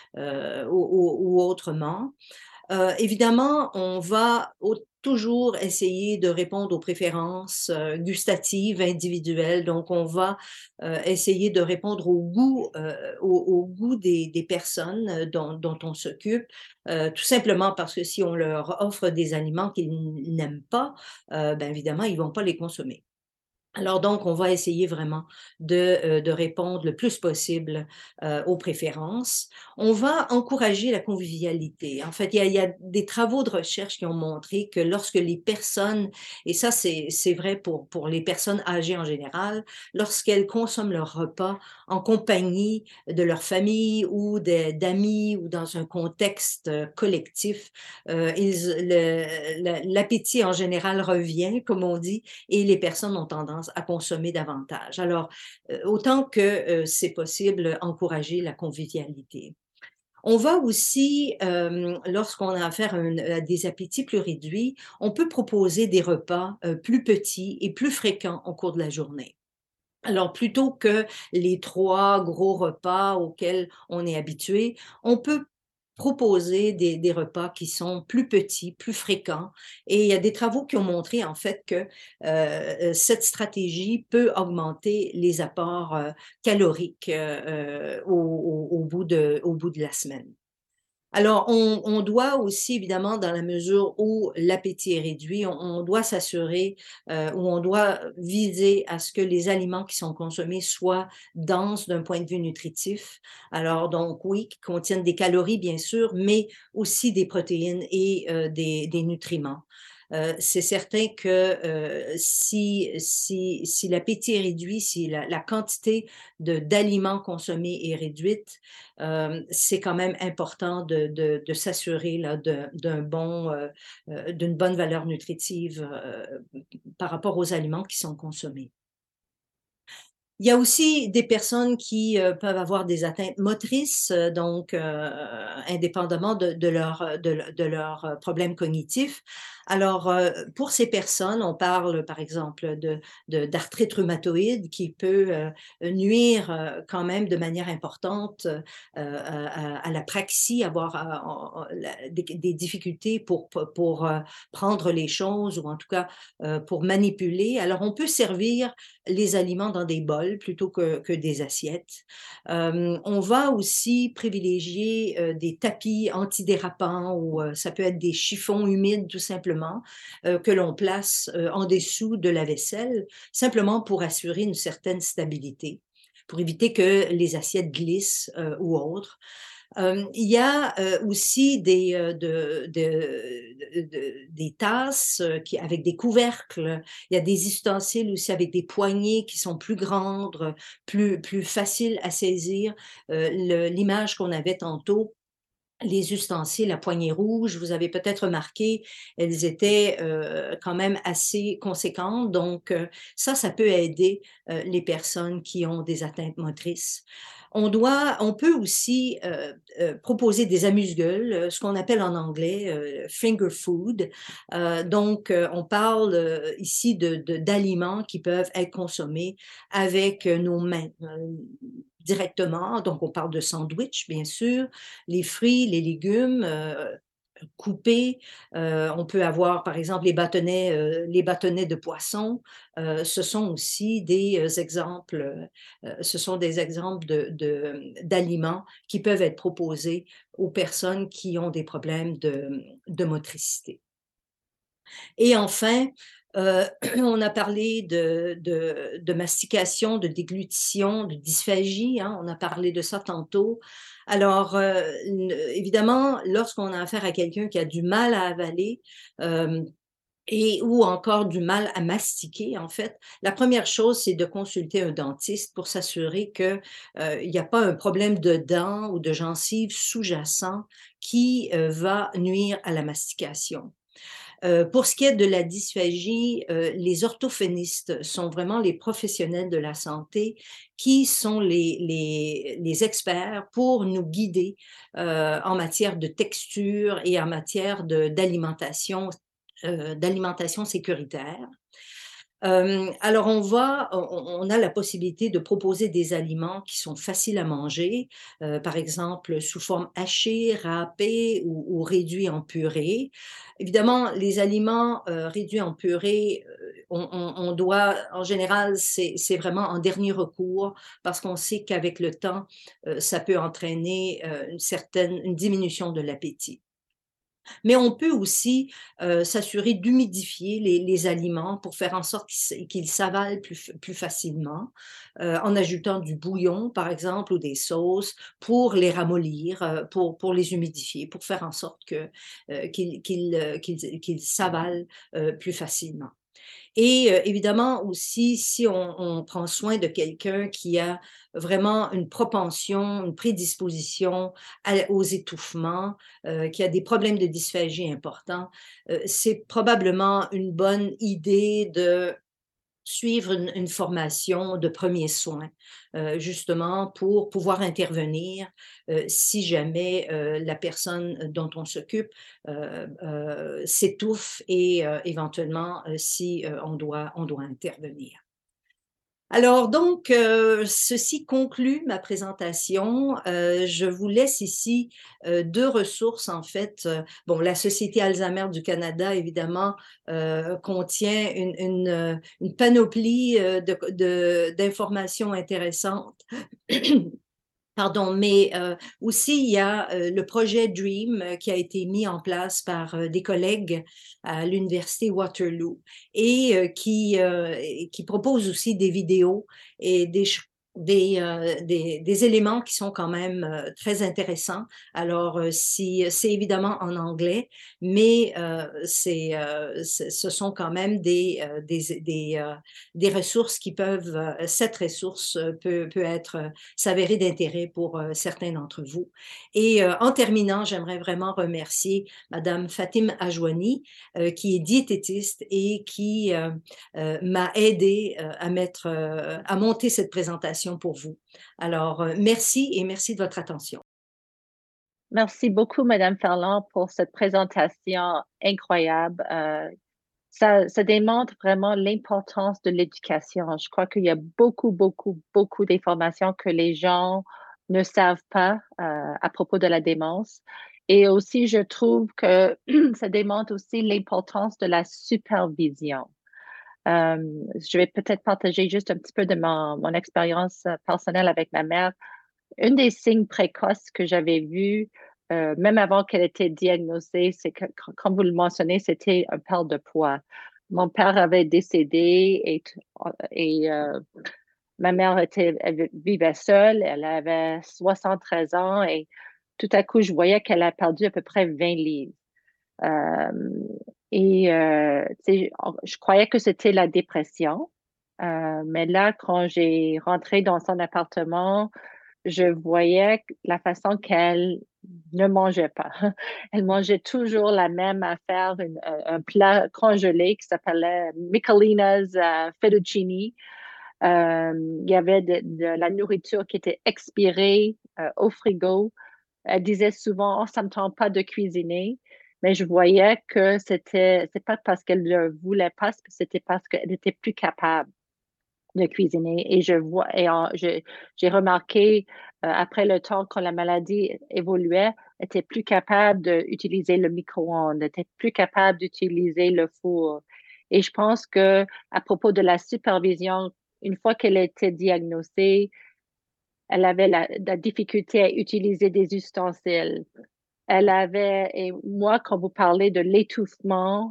ou autrement. Évidemment, on va toujours essayer de répondre aux préférences, gustatives individuelles. Donc on va, essayer de répondre au goût des personnes, dont on s'occupe, tout simplement parce que si on leur offre des aliments qu'ils n'aiment pas, ben, évidemment, ils vont pas les consommer. Alors donc, on va essayer vraiment de répondre le plus possible, aux préférences. On va encourager la convivialité. En fait, il y a des travaux de recherche qui ont montré que lorsque les personnes, et ça c'est vrai pour les personnes âgées en général, lorsqu'elles consomment leur repas en compagnie de leur famille ou d'amis ou dans un contexte, collectif, l'appétit en général revient, comme on dit, et les personnes ont tendance à consommer davantage. Alors, autant que, c'est possible, encourager la convivialité. On va aussi, lorsqu'on a affaire à des appétits plus réduits, on peut proposer des repas, plus petits et plus fréquents au cours de la journée. Alors, plutôt que les 3 gros repas auxquels on est habitué, on peut proposer des repas qui sont plus petits, plus fréquents, et il y a des travaux qui ont montré en fait que, cette stratégie peut augmenter les apports, caloriques, au bout de la semaine. Alors, on doit aussi évidemment, dans la mesure où l'appétit est réduit, on doit s'assurer, ou on doit viser à ce que les aliments qui sont consommés soient denses d'un point de vue nutritif. Alors donc oui, qui contiennent des calories bien sûr, mais aussi des protéines et des nutriments. C'est certain que, si l'appétit est réduit, si la quantité d'aliments consommés est réduite, c'est quand même important de s'assurer là d'une bonne valeur nutritive, par rapport aux aliments qui sont consommés. Il y a aussi des personnes qui, peuvent avoir des atteintes motrices, donc indépendamment de leurs, problèmes cognitifs. Alors, pour ces personnes, on parle par exemple d'arthrite rhumatoïde qui peut, nuire, quand même de manière importante, à la praxie, avoir des difficultés pour prendre les choses, ou en tout cas, pour manipuler. Alors on peut servir les aliments dans des bols plutôt que des assiettes. On va aussi privilégier, des tapis antidérapants, ou ça peut être des chiffons humides tout simplement, que l'on place, en dessous de la vaisselle, simplement pour assurer une certaine stabilité, pour éviter que les assiettes glissent, ou autres. Il y a, aussi des tasses, qui avec des couvercles. Il y a des ustensiles aussi avec des poignées qui sont plus grandes, plus faciles à saisir. L'image qu'on avait tantôt les ustensiles à poignée rouge, vous avez peut-être remarqué, elles étaient, quand même assez conséquentes, donc ça peut aider, les personnes qui ont des atteintes motrices. On peut aussi, proposer des amuse-gueules, ce qu'on appelle en anglais, finger food. Donc on parle, ici d'aliments qui peuvent être consommés avec, nos mains, directement. Donc on parle de sandwich, bien sûr, les fruits, les légumes, coupés. On peut avoir, par exemple, les bâtonnets de poisson. Ce sont aussi des, exemples, ce sont des exemples d'aliments qui peuvent être proposés aux personnes qui ont des problèmes de motricité. Et enfin, on a parlé de mastication, de déglutition, de dysphagie, hein, on a parlé de ça tantôt. Alors, évidemment, lorsqu'on a affaire à quelqu'un qui a du mal à avaler, hem et ou encore du mal à mastiquer, en fait, la première chose, c'est de consulter un dentiste pour s'assurer que, il n'y a pas un problème de dents ou de gencives sous-jacent qui, va nuire à la mastication. Pour ce qui est de la dysphagie, les orthophonistes sont vraiment les professionnels de la santé qui sont les experts pour nous guider, en matière de texture et en matière d'alimentation sécuritaire. Alors on a la possibilité de proposer des aliments qui sont faciles à manger, par exemple sous forme hachée, râpée ou réduits en purée. Évidemment, les aliments, réduits en purée, on doit en général, c'est vraiment en dernier recours parce qu'on sait qu'avec le temps, ça peut entraîner, une diminution de l'appétit. Mais on peut aussi, s'assurer d'humidifier les aliments pour faire en sorte qu'ils s'avalent plus facilement, en ajoutant du bouillon, par exemple, ou des sauces pour les ramollir, pour les humidifier, pour faire en sorte qu'ils s'avalent, plus facilement. Et évidemment aussi, si on prend soin de quelqu'un qui a vraiment une propension, une prédisposition aux étouffements, qui a des problèmes de dysphagie importants, c'est probablement une bonne idée de suivre une formation de premiers soins, justement pour pouvoir intervenir, si jamais, la personne dont on s'occupe, s'étouffe et éventuellement, si, on doit intervenir. Alors donc, ceci conclut ma présentation. Je vous laisse ici, 2 ressources en fait. Bon, la Société Alzheimer du Canada évidemment, contient une panoplie, d'informations intéressantes. Pardon, mais aussi il y a, le projet DREAM, qui a été mis en place par, des collègues à l'université Waterloo et qui propose aussi des vidéos et des éléments qui sont quand même, très intéressants. Alors, si c'est évidemment en anglais, mais ce sont quand même des ressources qui peuvent, cette ressource, peut être, s'avérer d'intérêt pour, certains d'entre vous. Et en terminant, j'aimerais vraiment remercier madame Fatim Ajouani, qui est diététiste et qui, m'a aidée, à monter cette présentation pour vous. Alors, merci et merci de votre attention. Merci beaucoup, Madame Ferland, pour cette présentation incroyable. Ça démontre vraiment l'importance de l'éducation. Je crois qu'il y a beaucoup, beaucoup, beaucoup d'informations que les gens ne savent pas à propos de la démence. Et aussi, je trouve que ça démontre aussi l'importance de la supervision. Euh, je vais peut-être partager juste un petit peu de mon expérience personnelle avec ma mère. Un des signes précoces que j'avais vu, même avant qu'elle était diagnosée, c'est que, comme vous le mentionnez, c'était un perte de poids. Mon père avait décédé et ma mère elle vivait seule, elle avait 73 ans et tout à coup, je voyais qu'elle a perdu à peu près 20 livres. Euh, tu sais, je croyais que c'était la dépression, mais là, quand j'ai rentré dans son appartement, je voyais la façon qu'elle ne mangeait pas. Elle mangeait toujours la même affaire, un plat congelé qui s'appelait Michelina's fettuccine. Il y avait de la nourriture qui était expirée au frigo. Elle disait souvent, oh, ça me tente pas de cuisiner. Mais je voyais que c'est pas parce qu'elle ne voulait pas, c'était parce qu'elle n'était plus capable de cuisiner. Et j'ai remarqué après le temps quand la maladie évoluait, elle était plus capable d'utiliser le micro-ondes, elle était plus capable d'utiliser le four. Et je pense que à propos de la supervision, une fois qu'elle était diagnosée, elle avait la difficulté à utiliser des ustensiles. Elle avait, et moi, quand vous parlez de l'étouffement,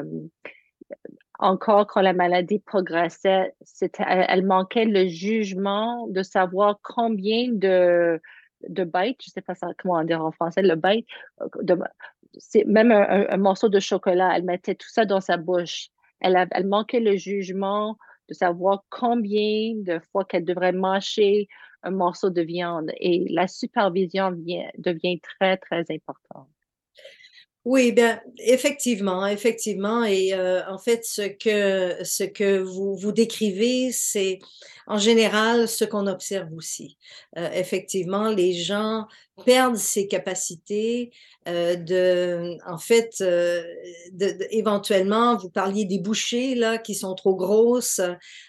encore quand la maladie progressait, elle manquait le jugement de savoir combien de bites, je ne sais pas comment dire en français, le bite, de, c'est même un morceau de chocolat, elle mettait tout ça dans sa bouche. Elle manquait le jugement de savoir combien de fois qu'elle devrait mâcher un morceau de viande. Et la supervision devient très, très importante. Oui, bien, effectivement, effectivement. Et en fait, ce que vous décrivez, c'est en général ce qu'on observe aussi. Effectivement, les gens perdent ces capacités en fait, éventuellement, vous parliez des bouchées là qui sont trop grosses.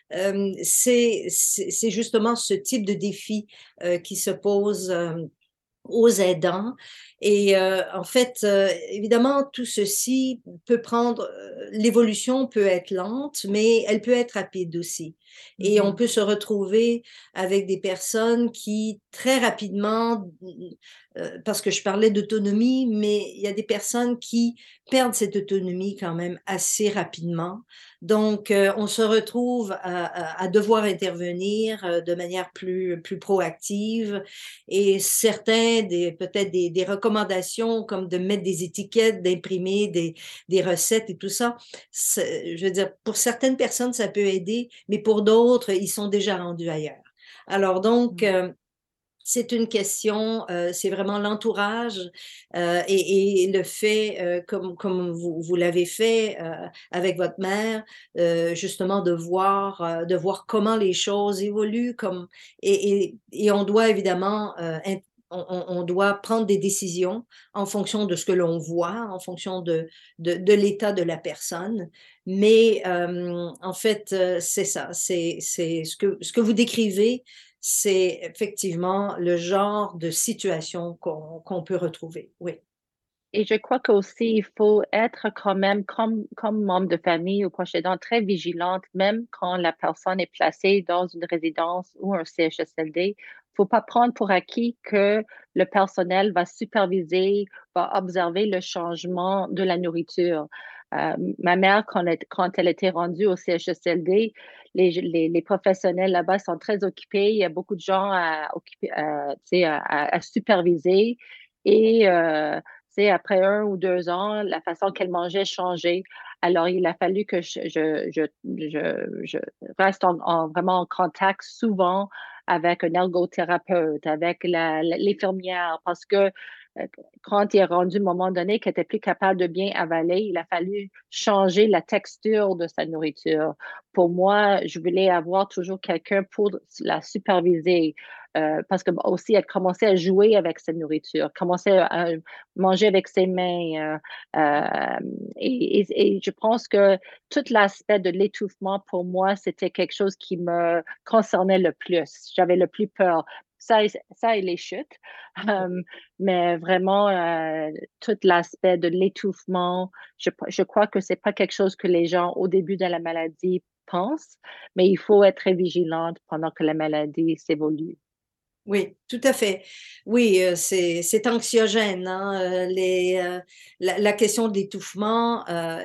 C'est justement ce type de défi qui se pose. Aux aidants et en fait, évidemment, tout ceci peut prendre, l'évolution peut être lente, mais elle peut être rapide aussi et on Mhm. peut se retrouver avec des personnes qui très rapidement, parce que je parlais d'autonomie, mais il y a des personnes qui perdent cette autonomie quand même assez rapidement. Donc on se retrouve à devoir intervenir, de manière plus proactive et certains peut-être des recommandations comme de mettre des étiquettes, d'imprimer des recettes et tout ça. Je veux dire, pour certaines personnes, ça peut aider, mais pour d'autres, ils sont déjà rendus ailleurs. Alors donc, c'est une question, c'est vraiment l'entourage et le fait, comme vous l'avez fait avec votre mère, justement de voir comment les choses évoluent, et on doit évidemment on doit prendre des décisions en fonction de ce que l'on voit, en fonction de l'état de la personne. Mais en fait, c'est ça, c'est ce que vous décrivez, c'est effectivement le genre de situation qu'on peut retrouver, oui. Et je crois qu'aussi, il faut être quand même, comme membre de famille ou proche aidant, très vigilante, même quand la personne est placée dans une résidence ou un CHSLD. Il ne faut pas prendre pour acquis que le personnel va superviser, va observer le changement de la nourriture. Ma mère, quand elle était rendue au CHSLD, les professionnels là-bas sont très occupés. Il y a beaucoup de gens tu sais, à superviser. Et sais, après 1 ou 2 ans, la façon qu'elle mangeait changeait. Alors, il a fallu que je reste vraiment en contact souvent avec un ergothérapeute, avec l'infirmière, parce que euh, quand il est rendu un moment donné qu'elle n'était plus capable de bien avaler, il a fallu changer la texture de sa nourriture. Pour moi, je voulais avoir toujours quelqu'un pour la superviser. Parce que aussi, elle commençait à jouer avec sa nourriture, commençait à manger avec ses mains. Et je pense que tout l'aspect de l'étouffement, pour moi, c'était quelque chose qui me concernait le plus. J'avais le plus peur. Ça et les chutes. Euh, mais vraiment, tout l'aspect de l'étouffement, je crois que c'est pas quelque chose que les gens, au début de la maladie, pensent, mais il faut être très vigilante pendant que la maladie s'évolue. Oui, tout à fait. Oui, c'est anxiogène, hein, la question de l'étouffement,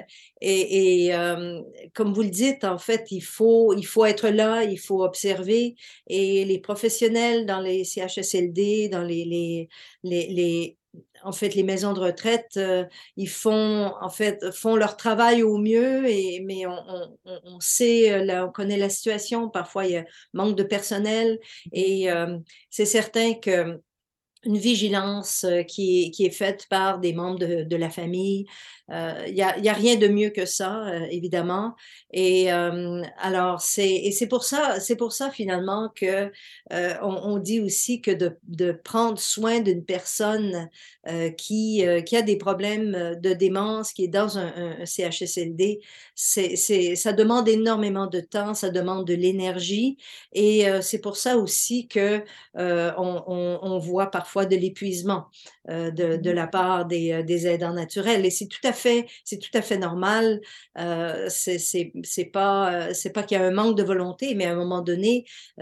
comme vous le dites, en fait, il faut être là, il faut observer et les professionnels dans les CHSLD, dans les en fait, les maisons de retraite, ils font en fait, font leur travail au mieux mais on sait, là, on connaît la situation. Parfois, il y a manque de personnel et c'est certain que une vigilance qui est faite par des membres de la famille. Il y a rien de mieux que ça, évidemment. Et alors, c'est pour ça finalement que on dit aussi que de prendre soin d'une personne qui a des problèmes de démence, qui est dans un CHSLD, ça demande énormément de temps, ça demande de l'énergie. Et c'est pour ça aussi que on voit parfois de l'épuisement de Mhm. la part des aidants naturels. Et c'est tout à fait normal. C'est pas qu'il y a un manque de volonté, mais à un moment donné,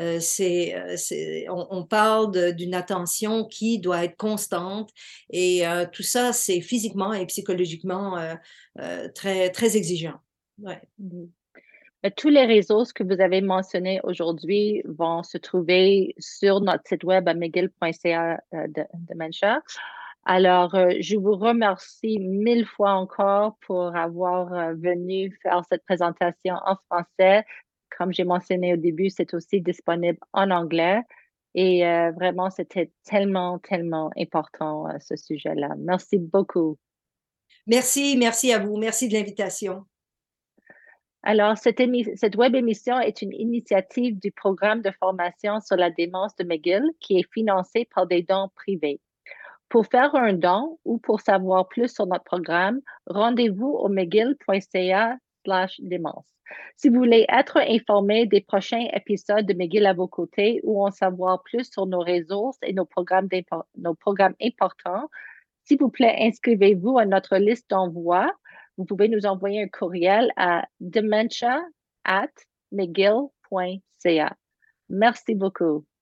on parle d'une attention qui doit être constante. Et tout ça, c'est physiquement et psychologiquement très, très exigeant. Ouais. Mhm. Tous les réseaux que vous avez mentionnés aujourd'hui vont se trouver sur notre site web à mcgill.ca Dementia. Alors, je vous remercie mille fois encore pour avoir venu faire cette présentation en français. Comme j'ai mentionné au début, c'est aussi disponible en anglais. Et vraiment, c'était tellement, tellement important, ce sujet-là. Merci beaucoup. Merci, merci à vous. Merci de l'invitation. Alors, cette web émission est une initiative du programme de formation sur la démence de McGill qui est financé par des dons privés. Pour faire un don ou pour savoir plus sur notre programme, rendez-vous au mcgill.ca/démence. Si vous voulez être informé des prochains épisodes de McGill à vos côtés ou en savoir plus sur nos ressources et nos programmes importants, s'il vous plaît, inscrivez-vous à notre liste d'envoi. Vous pouvez nous envoyer un courriel à dementia@mcgill.ca. Merci beaucoup.